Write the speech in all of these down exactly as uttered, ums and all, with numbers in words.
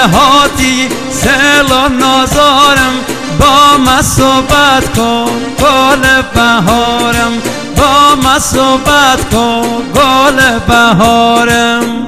دهاتی سلام نازارم، با من صحبت کن گل بهارم، با من صحبت کن گل بهارم.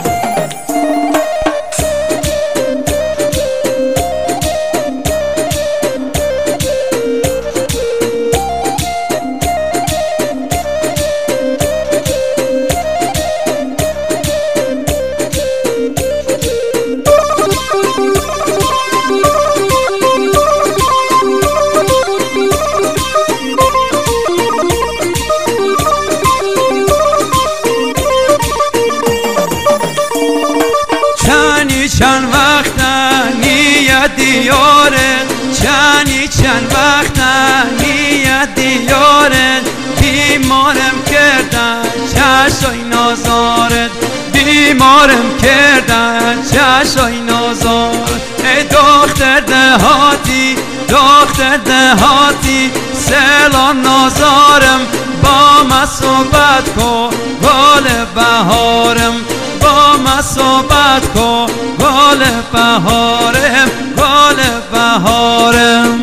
چند وقت نیت دیارت، چنی چند وقت نیت دیارت، بیمارم کردن چشای نازارت، بیمارم کردن چشای نازارت. ای دختر دهاتی دختر دهاتی سلام نازارم، با من صحبت کن گل بهارم، با من صحبت کن گل بهارم گل بهارم.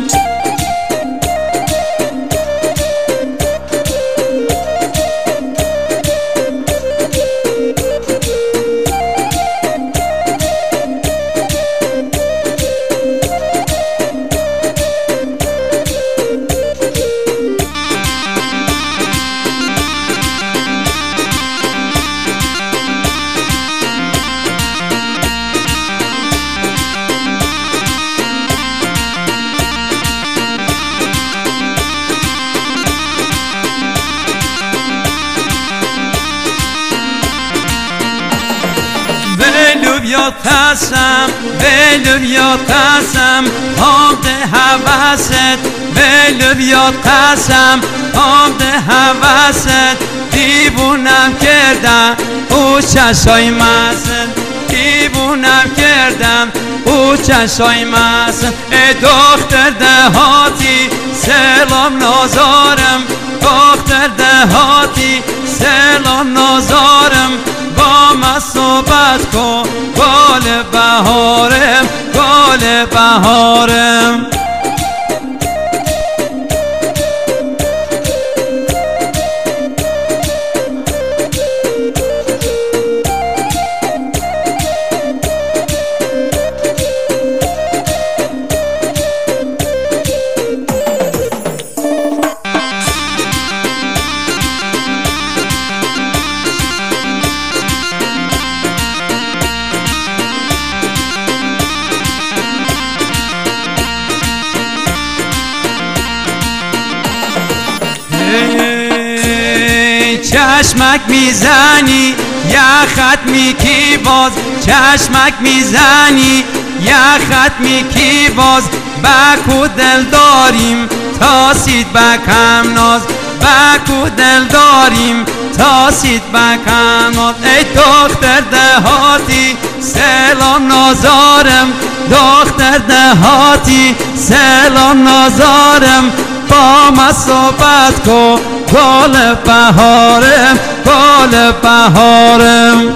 یا تسم بلو یا تسم آمد حوست، بلو یا تسم آمد حوست، دیوونم کردم او چشای مست، دیوونم کردم او چشای مست. ای دختر دهاتی سلام نازارم، دختر دهاتی سلام نازارم، با من صحبت کن گل بهارم گل بهارم. چشمک میزنی یخت میکی باز، چشمک میزنی یخت میکی باز، بکو دل داریم تا سید بکم ناز، بکو دل داریم تا سید بکم ناز. ای دختر دهاتی سلام نازارم، دختر دهاتی سلام نازارم، با من صحبت کن گل بهارم گل بهارم.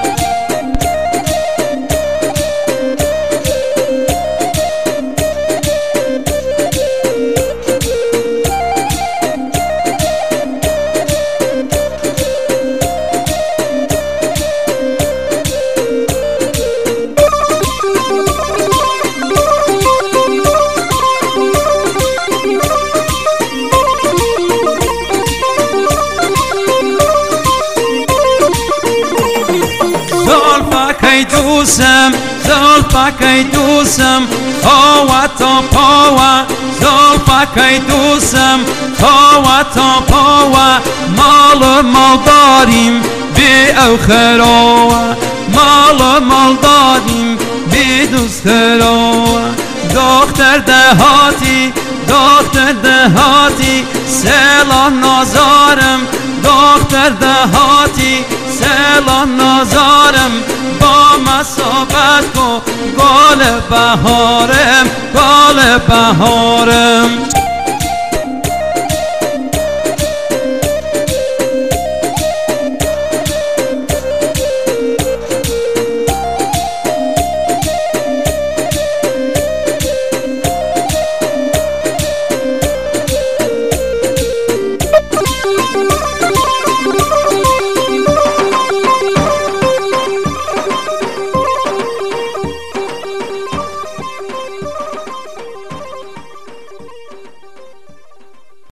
زلفکای دوستم زلفکای دوستم پاوا تا پاوا، زلفکای دوستم پاوا تا پاوا، مال مال داریم بی اخرا، مال مال داریم بی دوسترا. دختر دهاتی دختر دهاتی سلام نازارم، دختر دهاتی سلام نازارم، با من صحبت کن گل بهارم گل بهارم.